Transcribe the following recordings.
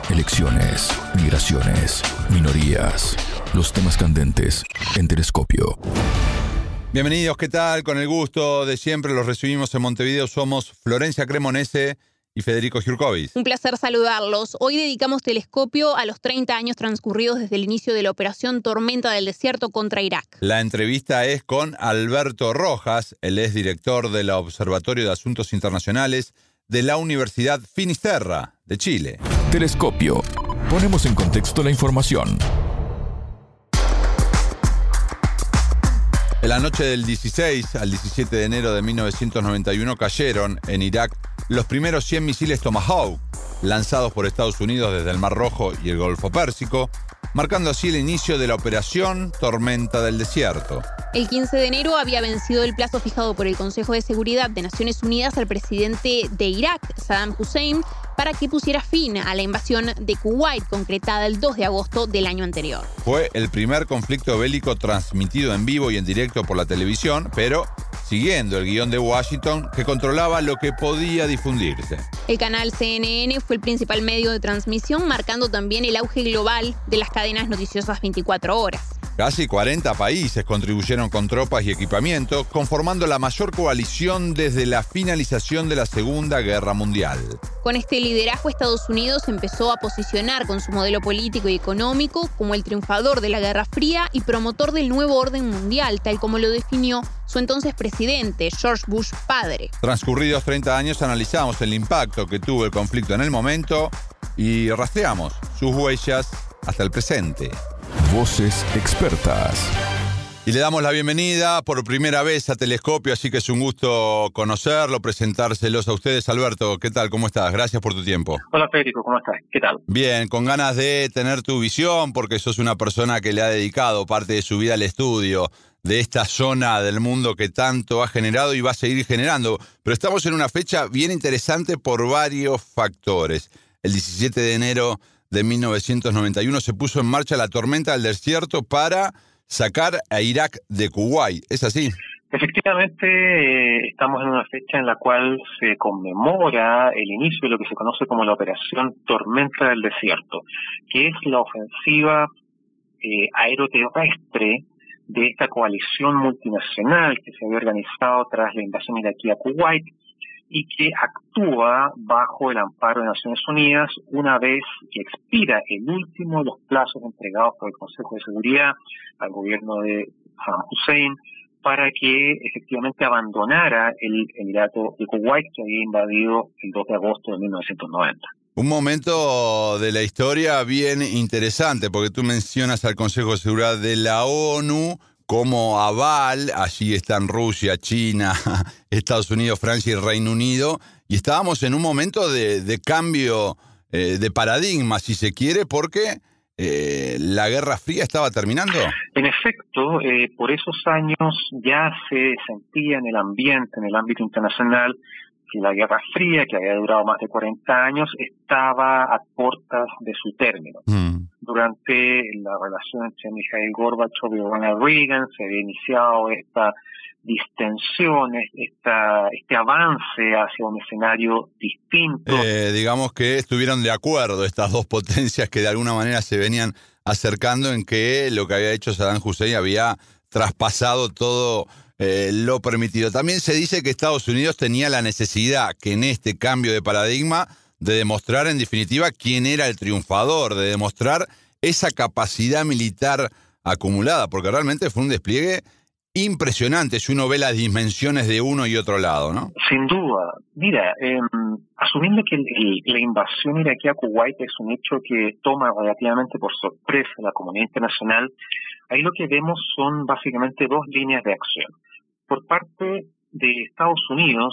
Elecciones, migraciones, minorías, los temas candentes en Telescopio. Bienvenidos, ¿qué tal? Con el gusto de siempre los recibimos en Montevideo. Somos Florencia Cremonese y Federico Giurkovic. Un placer saludarlos. Hoy dedicamos Telescopio a los 30 años transcurridos desde el inicio de la operación Tormenta del Desierto contra Irak. La entrevista es con Alberto Rojas, él es director del Observatorio de Asuntos Internacionales de la Universidad Finisterra de Chile. Telescopio. Ponemos en contexto la información. En la noche del 16 al 17 de enero de 1991 cayeron en Irak los primeros 100 misiles Tomahawk lanzados por Estados Unidos desde el Mar Rojo y el Golfo Pérsico, marcando así el inicio de la operación Tormenta del Desierto. El 15 de enero había vencido el plazo fijado por el Consejo de Seguridad de Naciones Unidas al presidente de Irak, Saddam Hussein, para que pusiera fin a la invasión de Kuwait, concretada el 2 de agosto del año anterior. Fue el primer conflicto bélico transmitido en vivo y en directo por la televisión, pero siguiendo el guión de Washington, que controlaba lo que podía difundirse. El canal CNN fue el principal medio de transmisión, marcando también el auge global de las cadenas noticiosas 24 horas. Casi 40 países contribuyeron con tropas y equipamiento, conformando la mayor coalición desde la finalización de la Segunda Guerra Mundial. Con este liderazgo, Estados Unidos empezó a posicionar con su modelo político y económico como el triunfador de la Guerra Fría y promotor del nuevo orden mundial, tal como lo definió su entonces presidente, George Bush padre. Transcurridos 30 años, analizamos el impacto que tuvo el conflicto en el momento y rastreamos sus huellas hasta el presente. Voces expertas. Y le damos la bienvenida por primera vez a Telescopio, así que es un gusto conocerlo, presentárselos a ustedes. Alberto, ¿qué tal? ¿Cómo estás? Gracias por tu tiempo. Hola Federico, ¿cómo estás? ¿Qué tal? Bien, con ganas de tener tu visión, porque sos una persona que le ha dedicado parte de su vida al estudio de esta zona del mundo que tanto ha generado y va a seguir generando. Pero estamos en una fecha bien interesante por varios factores. El 17 de enero de 1991 se puso en marcha la Tormenta del Desierto para sacar a Irak de Kuwait. ¿Es así? Efectivamente, estamos en una fecha en la cual se conmemora el inicio de lo que se conoce como la Operación Tormenta del Desierto, que es la ofensiva aeroterrestre de esta coalición multinacional que se había organizado tras la invasión iraquí a Kuwait y que actúa bajo el amparo de Naciones Unidas una vez que expira el último de los plazos entregados por el Consejo de Seguridad al gobierno de Saddam Hussein para que efectivamente abandonara el Emirato de Kuwait que había invadido el 2 de agosto de 1990. Un momento de la historia bien interesante, porque tú mencionas al Consejo de Seguridad de la ONU como aval. Allí están Rusia, China, Estados Unidos, Francia y Reino Unido, y estábamos en un momento de cambio de paradigma, si se quiere, porque la Guerra Fría estaba terminando. En efecto, por esos años ya se sentía en el ambiente, en el ámbito internacional, que la Guerra Fría, que había durado más de 40 años, estaba a puertas de su término. Durante la relación entre Mikhail Gorbachev y Ronald Reagan se había iniciado esta distensión, este avance hacia un escenario distinto. Digamos que estuvieron de acuerdo estas dos potencias que de alguna manera se venían acercando en que lo que había hecho Saddam Hussein había traspasado todo lo permitido. También se dice que Estados Unidos tenía la necesidad que en este cambio de paradigma de demostrar en definitiva quién era el triunfador, de demostrar esa capacidad militar acumulada, porque realmente fue un despliegue impresionante si uno ve las dimensiones de uno y otro lado, ¿no? Sin duda. Mira, asumiendo que la invasión iraquí a Kuwait es un hecho que toma relativamente por sorpresa a la comunidad internacional, ahí lo que vemos son básicamente dos líneas de acción. Por parte de Estados Unidos,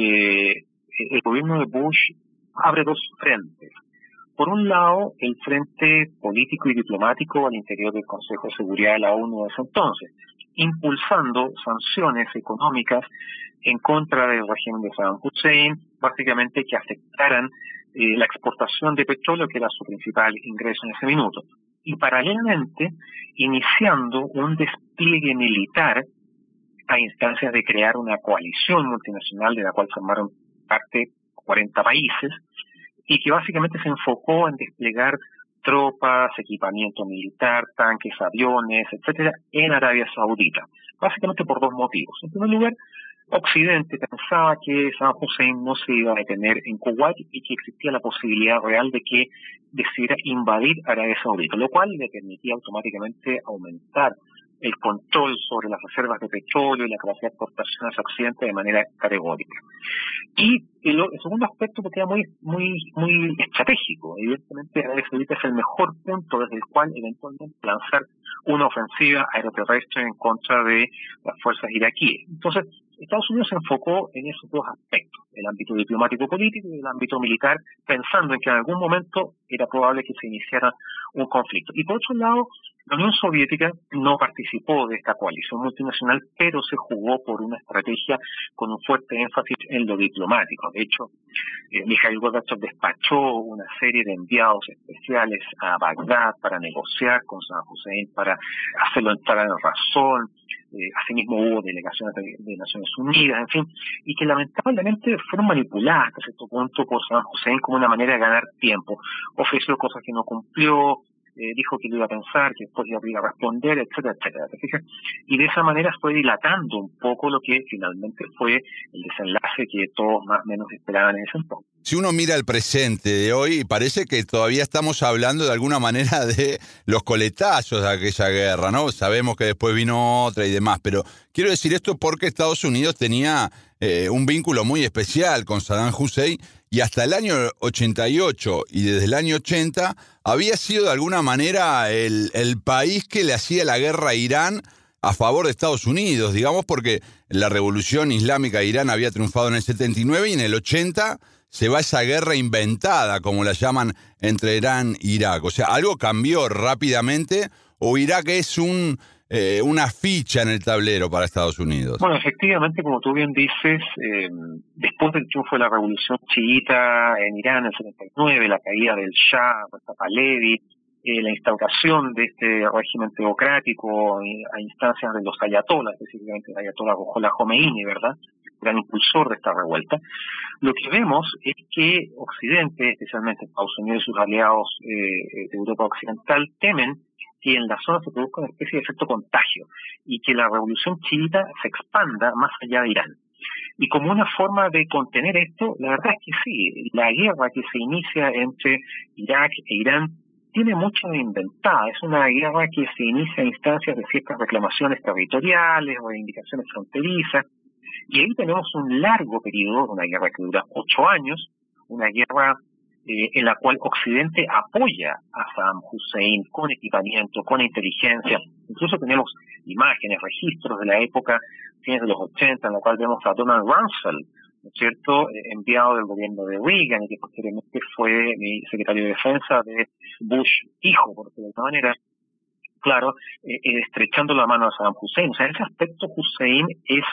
el gobierno de Bush abre dos frentes. Por un lado, el frente político y diplomático al interior del Consejo de Seguridad de la ONU de ese entonces, impulsando sanciones económicas en contra del régimen de Saddam Hussein, básicamente que afectaran la exportación de petróleo, que era su principal ingreso en ese minuto. Y paralelamente, iniciando un despliegue militar a instancias de crear una coalición multinacional de la cual formaron parte 40 países, y que básicamente se enfocó en desplegar tropas, equipamiento militar, tanques, aviones, etcétera, en Arabia Saudita, básicamente por dos motivos. En primer lugar, Occidente pensaba que Saddam Hussein no se iba a detener en Kuwait y que existía la posibilidad real de que decidiera invadir Arabia Saudita, lo cual le permitía automáticamente aumentar el control sobre las reservas de petróleo y la capacidad de exportación hacia Occidente de manera categórica. Y el segundo aspecto que queda muy estratégico. Evidentemente, Arabia Saudita es el mejor punto desde el cual eventualmente lanzar una ofensiva aeroterrestre en contra de las fuerzas iraquíes. Entonces, Estados Unidos se enfocó en esos dos aspectos, el ámbito diplomático-político y el ámbito militar, pensando en que en algún momento era probable que se iniciara un conflicto. Y por otro lado, la Unión Soviética no participó de esta coalición multinacional, pero se jugó por una estrategia con un fuerte énfasis en lo diplomático. De hecho, Mikhail Gorbachev despachó una serie de enviados especiales a Bagdad para negociar con Saddam Hussein, para hacerlo entrar en razón. Asimismo hubo delegaciones de Naciones Unidas, en fin, y que lamentablemente fueron manipuladas hasta cierto punto por Saddam Hussein como una manera de ganar tiempo. Ofreció cosas que no cumplió, dijo que lo iba a pensar, que después iba a responder, etcétera, etcétera. ¿Te fijas? Y de esa manera fue dilatando un poco lo que finalmente fue el desenlace que todos más o menos esperaban en ese entonces. Si uno mira el presente de hoy, parece que todavía estamos hablando de alguna manera de los coletazos de aquella guerra, ¿no? Sabemos que después vino otra y demás, pero quiero decir esto porque Estados Unidos tenía un vínculo muy especial con Saddam Hussein y hasta el año 88 y desde el año 80 había sido de alguna manera el país que le hacía la guerra a Irán a favor de Estados Unidos, digamos, porque la revolución islámica de Irán había triunfado en el 79 y en el 80 se va esa guerra inventada, como la llaman, entre Irán e Irak. O sea, algo cambió rápidamente o Irak es una ficha en el tablero para Estados Unidos. Bueno, efectivamente, como tú bien dices, después del triunfo de la revolución chiita en Irán en el 79, la caída del Shah, Reza Pahlavi, la instauración de este régimen teocrático a instancias de los ayatolás, específicamente el ayatolá Ruhollah Khomeini, ¿verdad?, gran impulsor de esta revuelta, lo que vemos es que Occidente, especialmente Estados Unidos y sus aliados de Europa Occidental, temen que en la zona se produzca una especie de efecto contagio y que la revolución chiita se expanda más allá de Irán. Y como una forma de contener esto, la verdad es que sí, la guerra que se inicia entre Irak e Irán tiene mucho de inventada. Es una guerra que se inicia a instancias de ciertas reclamaciones territoriales o reivindicaciones fronterizas. Y ahí tenemos un largo periodo, una guerra que dura 8 años, una guerra en la cual Occidente apoya a Saddam Hussein con equipamiento, con inteligencia. Incluso tenemos imágenes, registros de la época, fines de los 80, en la cual vemos a Donald Rumsfeld, ¿no es cierto?, enviado del gobierno de Reagan y que posteriormente fue mi secretario de defensa de Bush hijo, por decirlo de alguna manera, claro, estrechando la mano a Saddam Hussein. O sea, en ese aspecto Hussein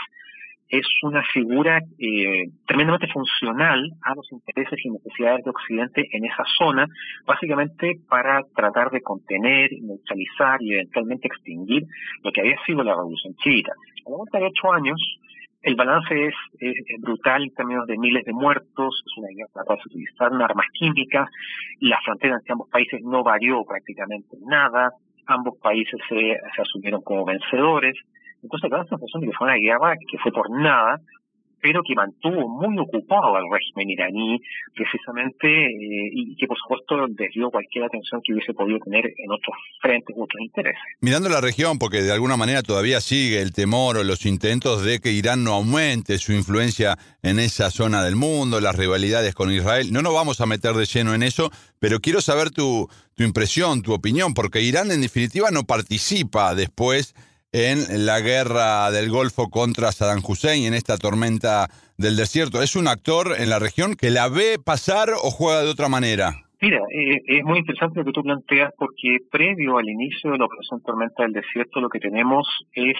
es una figura tremendamente funcional a los intereses y necesidades de Occidente en esa zona, básicamente para tratar de contener, neutralizar y eventualmente extinguir lo que había sido la revolución chiita. A la vuelta de 8 años, el balance es brutal en términos de miles de muertos, es una guerra en la cual se utilizaron armas químicas, la frontera entre ambos países no varió prácticamente nada, ambos países se asumieron como vencedores. Entonces, da la sensación de que fue una guerra que fue por nada, pero que mantuvo muy ocupado al régimen iraní, precisamente, y que por supuesto desvió cualquier atención que hubiese podido tener en otros frentes u otros intereses. Mirando la región, porque de alguna manera todavía sigue el temor o los intentos de que Irán no aumente su influencia en esa zona del mundo, las rivalidades con Israel. No nos vamos a meter de lleno en eso, pero quiero saber tu impresión, tu opinión, porque Irán en definitiva no participa después en la guerra del Golfo contra Saddam Hussein, en esta tormenta del desierto. ¿Es un actor en la región que la ve pasar o juega de otra manera? Mira, es muy interesante lo que tú planteas porque previo al inicio de la operación Tormenta del Desierto lo que tenemos es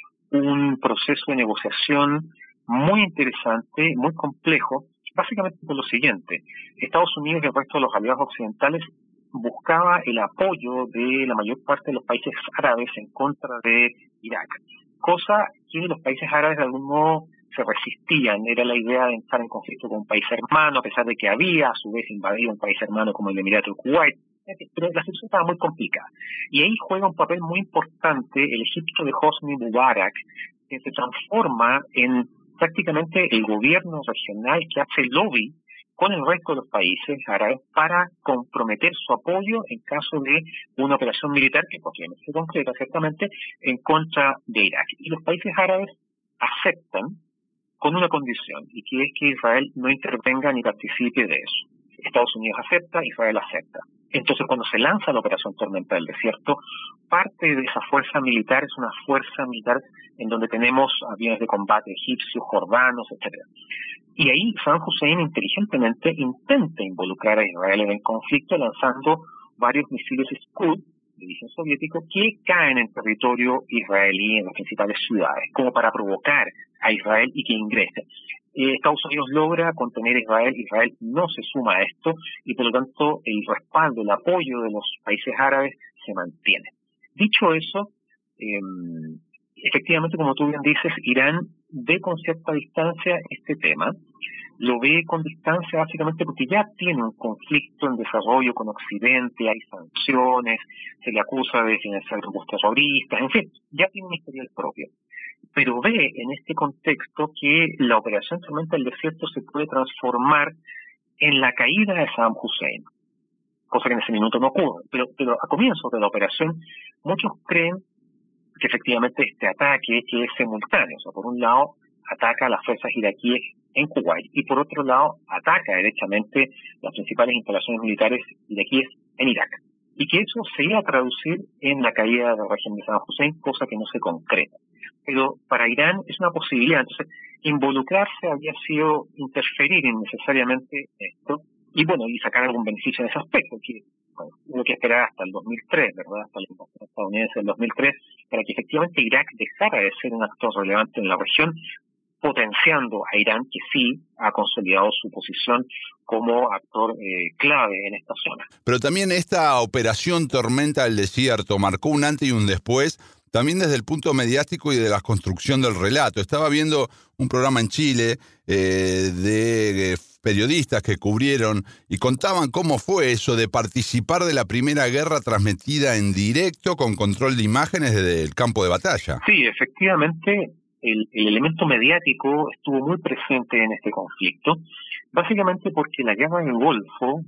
un proceso de negociación muy interesante, muy complejo, básicamente por lo siguiente. Estados Unidos y el resto de los aliados occidentales buscaba el apoyo de la mayor parte de los países árabes en contra de Irak, cosa que los países árabes de algún modo se resistían. Era la idea de entrar en conflicto con un país hermano, a pesar de que había a su vez invadido un país hermano como el Emirato de Kuwait. Pero la situación estaba muy complicada. Y ahí juega un papel muy importante el Egipto de Hosni Mubarak, que se transforma en prácticamente el gobierno regional que hace lobby con el resto de los países árabes para comprometer su apoyo en caso de una operación militar que posiblemente se concreta ciertamente en contra de Irak. Y los países árabes aceptan con una condición, y que es que Israel no intervenga ni participe de eso. Estados Unidos acepta, Israel acepta. Entonces, cuando se lanza la operación Tormenta del Desierto, parte de esa fuerza militar es una fuerza militar en donde tenemos aviones de combate egipcios, jordanos, etcétera. Y ahí Saddam Hussein inteligentemente intenta involucrar a Israel en el conflicto lanzando varios misiles Scud de origen soviético que caen en territorio israelí en las principales ciudades, como para provocar a Israel y que ingrese. Estados Unidos logra contener a Israel no se suma a esto y por lo tanto el respaldo, el apoyo de los países árabes se mantiene. Dicho eso, efectivamente, como tú bien dices, Irán ve con cierta distancia este tema, lo ve con distancia básicamente porque ya tiene un conflicto en desarrollo con Occidente, hay sanciones, se le acusa de financiar grupos terroristas, en fin, ya tiene un historial propio. Pero ve en este contexto que la operación Tormenta del Desierto se puede transformar en la caída de Saddam Hussein, cosa que en ese minuto no ocurre. Pero a comienzos de la operación, muchos creen que efectivamente este ataque que es simultáneo, o sea, por un lado ataca a las fuerzas iraquíes en Kuwait y por otro lado ataca directamente las principales instalaciones militares iraquíes en Irak. Y que eso se iba a traducir en la caída del régimen de Saddam Hussein, cosa que no se concreta. Pero para Irán es una posibilidad. Entonces, involucrarse había sido interferir innecesariamente esto y bueno, y sacar algún beneficio en ese aspecto, que bueno, hubo que esperar hasta el 2003, ¿verdad? Hasta la invasión estadounidense del 2003, para que efectivamente Irak dejara de ser un actor relevante en la región, potenciando a Irán, que sí ha consolidado su posición como actor clave en esta zona. Pero también esta operación Tormenta del Desierto marcó un antes y un después, también desde el punto mediático y de la construcción del relato. Estaba viendo un programa en Chile de periodistas que cubrieron y contaban cómo fue eso de participar de la primera guerra transmitida en directo con control de imágenes desde el campo de batalla. Sí, efectivamente, el elemento mediático estuvo muy presente en este conflicto, básicamente porque la guerra del Golfo,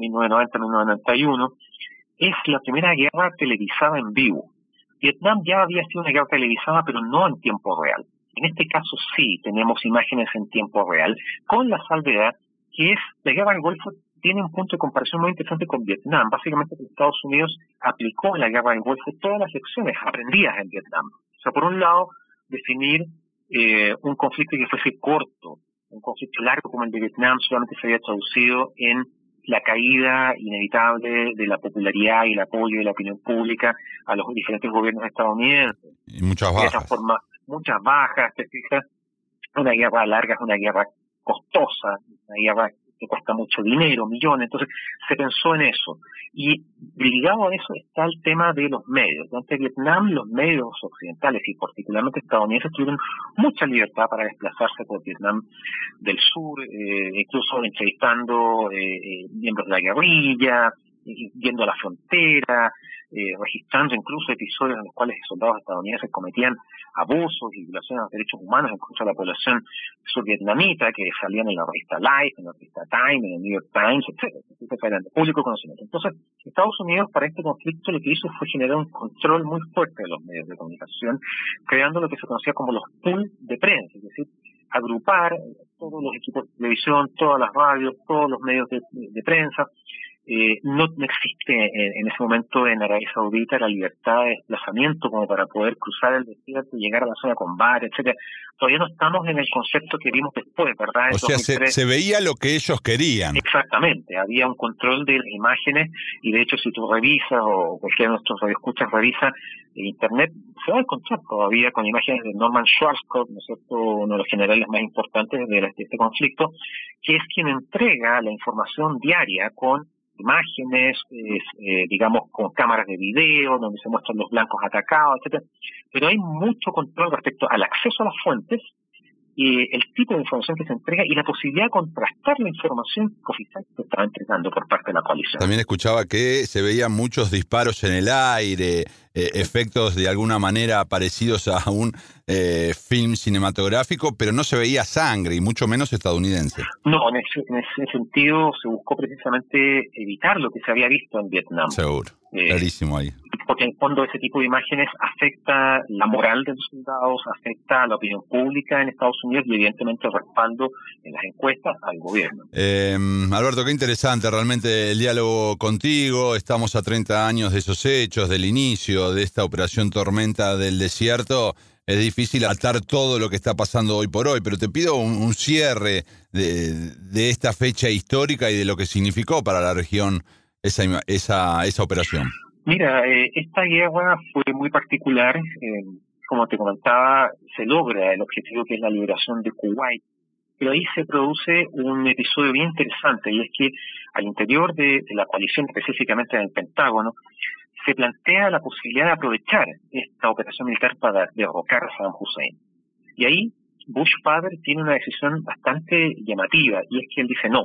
1990-1991, es la primera guerra televisada en vivo. Vietnam ya había sido una guerra televisada, pero no en tiempo real. En este caso sí tenemos imágenes en tiempo real, con la salvedad que es la guerra del Golfo tiene un punto de comparación muy interesante con Vietnam. Básicamente Estados Unidos aplicó en la guerra del Golfo todas las lecciones aprendidas en Vietnam. O sea, por un lado, definir un conflicto que fuese corto, un conflicto largo como el de Vietnam solamente se había traducido en la caída inevitable de la popularidad y el apoyo de la opinión pública a los diferentes gobiernos estadounidenses. Y muchas bajas. De esa forma, muchas bajas, te fijas. Una guerra larga es una guerra costosa, una guerra que cuesta mucho dinero, millones, entonces se pensó en eso. Y ligado a eso está el tema de los medios. Durante Vietnam, los medios occidentales y particularmente estadounidenses tuvieron mucha libertad para desplazarse por Vietnam del sur, incluso entrevistando miembros de la guerrilla, yendo a la frontera, registrando incluso episodios en los cuales soldados estadounidenses cometían abusos y violaciones a los derechos humanos en contra de la población survietnamita, que salían en la revista Life, en la revista Time, en el New York Times, etcétera, eran de público conocimiento. Entonces, Estados Unidos para este conflicto lo que hizo fue generar un control muy fuerte de los medios de comunicación, creando lo que se conocía como los pools de prensa, es decir, agrupar todos los equipos de televisión, todas las radios, todos los medios de prensa. No existe en ese momento en Arabia Saudita la libertad de desplazamiento como para poder cruzar el desierto y llegar a la zona de combate, etcétera. Todavía no estamos en el concepto que vimos después, ¿verdad? O sea, se veía lo que ellos querían. Exactamente, había un control de las imágenes y de hecho si tú revisas o cualquiera de nuestros radioescuchas revisa internet, se va a encontrar todavía con imágenes de Norman Schwarzkopf, ¿no es cierto?, uno de los generales más importantes de este conflicto, que es quien entrega la información diaria con imágenes, digamos, con cámaras de video, donde se muestran los blancos atacados, etcétera. Pero hay mucho control respecto al acceso a las fuentes el tipo de información que se entrega y la posibilidad de contrastar la información oficial que se estaba entregando por parte de la coalición. También escuchaba que se veían muchos disparos en el aire, efectos de alguna manera parecidos a un film cinematográfico, pero no se veía sangre, y mucho menos estadounidense. No, en ese sentido se buscó precisamente evitar lo que se había visto en Vietnam. Seguro, clarísimo ahí. Porque en el fondo ese tipo de imágenes afecta la moral de los soldados, afecta a la opinión pública en Estados Unidos y evidentemente el respaldo en las encuestas al gobierno. Alberto, qué interesante realmente el diálogo contigo. Estamos a 30 años de esos hechos, del inicio de esta operación Tormenta del Desierto. Es difícil atar todo lo que está pasando hoy por hoy, pero te pido un cierre de esta fecha histórica y de lo que significó para la región esa operación. Mira, esta guerra fue muy particular. Como te comentaba, se logra el objetivo que es la liberación de Kuwait, pero ahí se produce un episodio bien interesante, y es que al interior de la coalición, específicamente en el Pentágono, se plantea la posibilidad de aprovechar esta operación militar para derrocar a Saddam Hussein. Y ahí Bush padre tiene una decisión bastante llamativa, y es que él dice: no,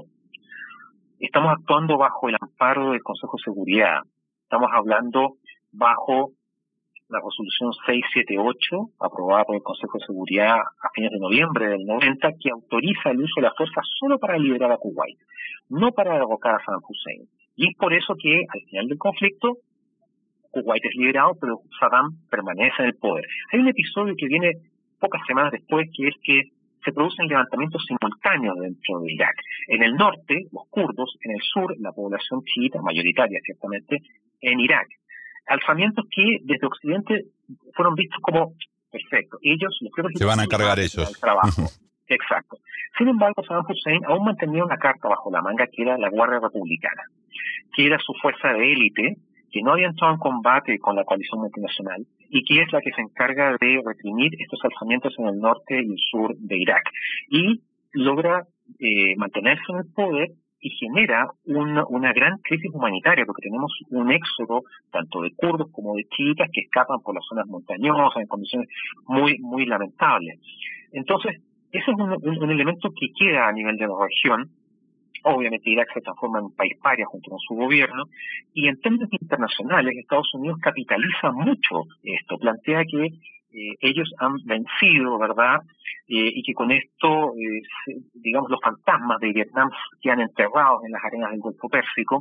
estamos actuando bajo el amparo del Consejo de Seguridad. Estamos hablando bajo la resolución 678, aprobada por el Consejo de Seguridad a fines de noviembre del 90, que autoriza el uso de la fuerza solo para liberar a Kuwait, no para derrocar a Saddam Hussein. Y es por eso que al final del conflicto, Kuwait es liberado, pero Saddam permanece en el poder. Hay un episodio que viene pocas semanas después, que es que se producen levantamientos simultáneos dentro de Irak. En el norte, los kurdos; en el sur, la población chiita, mayoritaria ciertamente, en Irak. Alzamientos que desde Occidente fueron vistos como perfecto. Ellos, los que se van a cargar ellos. Trabajo. Exacto. Sin embargo, Saddam Hussein aún mantenía una carta bajo la manga, que era la Guardia Republicana, que era su fuerza de élite, que no había entrado en combate con la coalición multinacional y que es la que se encarga de reprimir estos alzamientos en el norte y el sur de Irak. Y logra mantenerse en el poder y genera una gran crisis humanitaria, porque tenemos un éxodo tanto de kurdos como de chiitas que escapan por las zonas montañosas en condiciones muy, muy lamentables. Entonces, ese es un elemento que queda a nivel de la región. Obviamente Irak se transforma en un país paria junto con su gobierno, y en términos internacionales Estados Unidos capitaliza mucho esto, plantea que ellos han vencido, ¿verdad? Y que con esto, digamos, los fantasmas de Vietnam quedan enterrados en las arenas del Golfo Pérsico,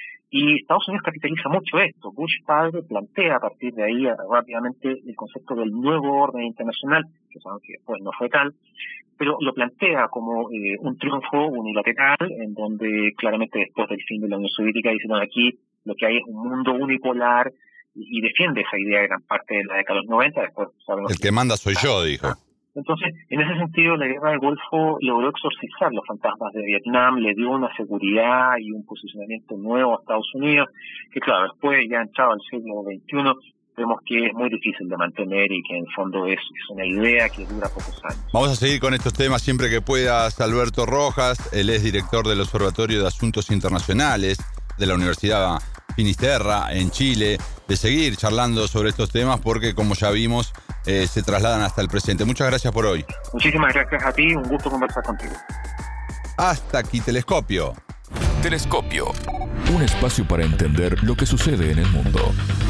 y Estados Unidos capitaliza mucho esto. Bush padre plantea a partir de ahí rápidamente el concepto del nuevo orden internacional, que sabemos que después no fue tal, pero lo plantea como un triunfo unilateral, en donde claramente después del fin de la Unión Soviética dicen: no, aquí lo que hay es un mundo unipolar, y defiende esa idea gran parte de la década de los 90. Después sabemos el que manda soy yo, dijo. Entonces, en ese sentido, la guerra del Golfo logró exorcizar los fantasmas de Vietnam, le dio una seguridad y un posicionamiento nuevo a Estados Unidos, que claro, después, ya entrado al siglo XXI, vemos que es muy difícil de mantener y que en el fondo es una idea que dura pocos años. Vamos a seguir con estos temas siempre que puedas, Alberto Rojas. Él es director del Observatorio de Asuntos Internacionales de la Universidad Finisterra en Chile, de seguir charlando sobre estos temas porque, como ya vimos, se trasladan hasta el presente. Muchas gracias por hoy. Muchísimas gracias a ti, un gusto conversar contigo. Hasta aquí Telescopio. Telescopio. Un espacio para entender lo que sucede en el mundo.